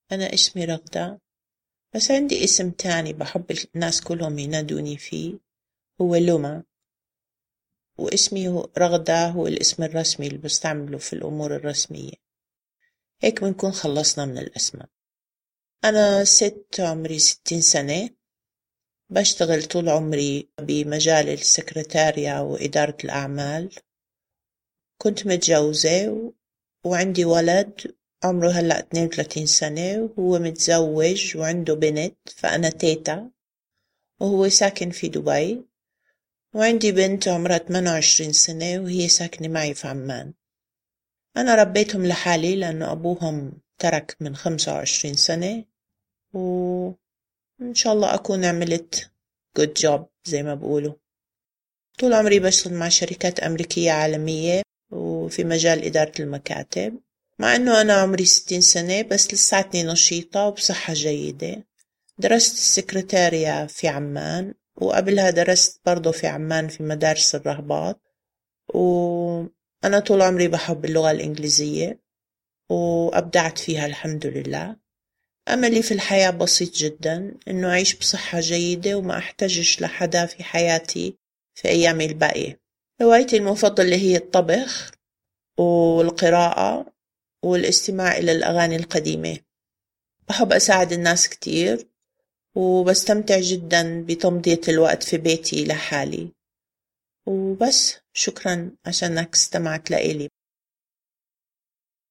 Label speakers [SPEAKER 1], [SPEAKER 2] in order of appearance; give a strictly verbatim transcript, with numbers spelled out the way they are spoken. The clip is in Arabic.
[SPEAKER 1] أنا اسمي رغدة، بس عندي اسم تاني بحب الناس كلهم ينادوني فيه، هو لوما. واسمي هو رغدة، هو الاسم الرسمي اللي بستعمله في الأمور الرسمية. هيك بنكون خلصنا من الأسماء. أنا ست عمري ستين سنة، بشتغل طول عمري بمجال السكرتارية وإدارة الأعمال. كنت متجوزة و... وعندي ولد عمره هلأ اثنين وثلاثين سنة، وهو متزوج وعنده بنت، فأنا تيتا، وهو ساكن في دبي. وعندي بنت عمرها ثمانية وعشرين سنة وهي ساكنة معي في عمان. أنا ربيتهم لحالي لأنه أبوهم ترك من خمسة وعشرين سنة، وإن شاء الله أكون عملت good job زي ما بقولوا. طول عمري بشتغل مع شركات أمريكية عالمية وفي مجال إدارة المكاتب، مع أنه أنا عمري ستين سنة بس لساتني نشيطة وبصحة جيدة. درست السكرتارية في عمان، وقبلها درست برضو في عمان في مدارس الرهبات. وأنا طول عمري بحب اللغة الإنجليزية وأبدعت فيها الحمد لله. أملي في الحياة بسيط جدا، إنه أعيش بصحة جيدة وما أحتاجش لحدا في حياتي في أيامي الباقية. هوايتي المفضلة هي الطبخ والقراءة والاستماع إلى الأغاني القديمة. بحب أساعد الناس كتير، وبستمتع جدا بتمضية الوقت في بيتي لحالي. وبس، شكرا عشانك استمعت لإلي.